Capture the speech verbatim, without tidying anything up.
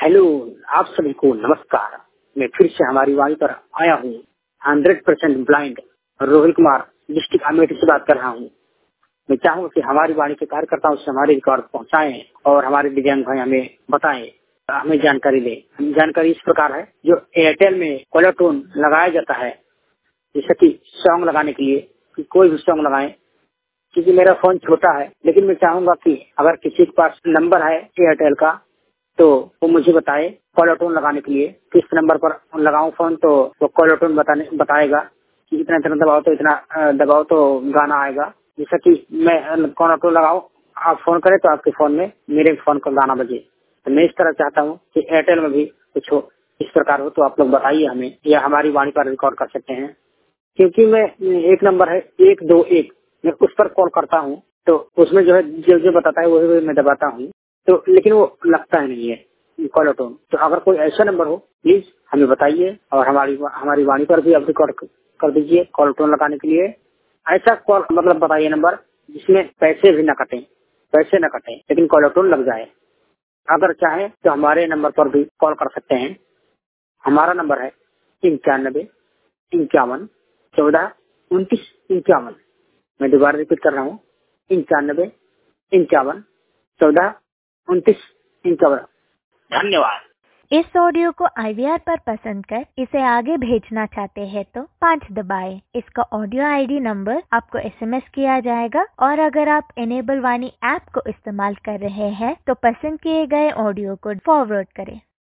Hello, आप सभी को नमस्कार। मैं फिर से हमारी वाणी पर आया हूँ। Hundred percent blind Rohil Kumar district Amethi से बात कर रहा हूँ। मैं चाहूँगा कि हमारी वाणी के कार्यकर्ताओं से हमारे रिकॉर्ड पहुँचाएं और हमारे दिव्यांग भाई हमें बताएं, हमें जानकारी दें। जानकारी इस प्रकार है, जो एयरटेल में कॉलर टोन लगाया जाता है, जैसे कि सॉन्ग लगाने के लिए, कि कोई भी सॉन्ग लगाएं, क्योंकि मेरा फोन छोटा है, लेकिन मैं चाहूंगा कि अगर किसी के पास नंबर है एयरटेल का तो वो मुझे बताए कॉलर टोन लगाने के लिए, किस नंबर पर लगाऊं फोन, तो वो कॉलर टोन बताने बताएगा कि इतना इतना दबाओ तो इतना दबाओ तो गाना आएगा। जैसा कि मैं कॉलर टोन लगाऊं, आप फोन करें तो आपके फोन में मेरे फोन का गाना बजे। तो मैं इस तरह चाहता हूँ कि एयरटेल में भी कुछ हो इस प्रकार हो, तो आप लोग बताइए हमें, या हमारी वाणी पर रिकॉर्ड कर सकते हैं। क्योंकि मैं एक नंबर है एक दो एक, मैं उस पर कॉल करता हूँ तो उसमें जो है जो जो बताता है वही वही मैं दबाता हूँ, तो लेकिन वो लगता है नहीं है कॉलर टोन। तो अगर कोई ऐसा नंबर हो प्लीज हमें बताइए, और हमारी हमारी वाणी पर भी आप रिकॉर्ड कर दीजिए कॉलर टोन लगाने के लिए। ऐसा कॉल मतलब बताइए नंबर जिसमें पैसे भी न कटे, पैसे न कटे लेकिन कॉलर टोन लग जाए। अगर चाहे तो हमारे नंबर पर भी कॉल कर सकते हैं। हमारा नंबर है इक्यानबे इक्यावन चौदह उनतीस इक्यावन। मैं दोबारा रिपीट कर रहा हूँ, इक्यानबे इक्यावन चौदह उनतीस इक्यावन। धन्यवाद। इस ऑडियो को आई वी आर पर पसंद कर इसे आगे भेजना चाहते हैं तो पाँच दबाएं। इसका ऑडियो आई डी नंबर आपको एस एम एस किया जाएगा, और अगर आप इनेबल वाणी ऐप को इस्तेमाल कर रहे हैं तो पसंद किए गए ऑडियो को फॉरवर्ड करें।